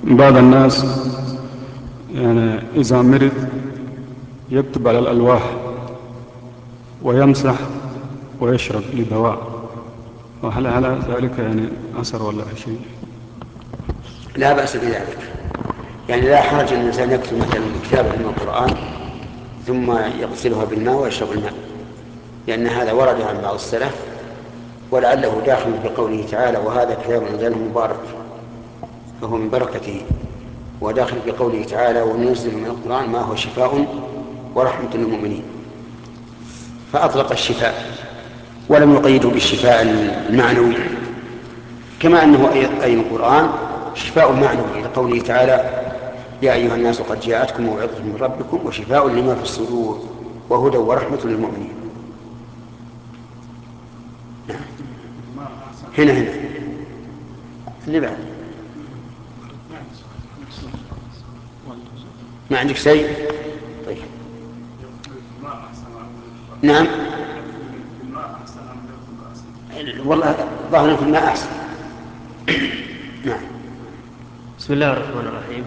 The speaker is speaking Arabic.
بعض الناس يعني إذا مرض يكتب على الألواح ويمسح ويشرب لدواء، وهل على ذلك يعني أثر ولا شيء؟ لا بأس بذلك، يعني لا حرج أن الإنسان يكتب مثلا كتابا من القرآن ثم يغسلها بالماء ويشرب الماء، لأن هذا ورد عن بعض السلف، ولعله داخل بقوله تعالى وهذا كتاب أنزله مبارك فهو من بركته، وداخل بقوله تعالى وننزل من القرآن ما هو شفاء ورحمة للمؤمنين، فأطلق الشفاء ولم يقيده بالشفاء المعنوي، كما أنه أي القرآن شفاء معنوي لقوله تعالى يا أيها الناس قد جاءتكم موعظة من ربكم وشفاء لما في الصدور وهدى ورحمة للمؤمنين. هنا اللي بعد ما عندك شيء؟ طيب نعم والله ظاهر في الماء أحسن. نعم. بسم الله الرحمن الرحيم.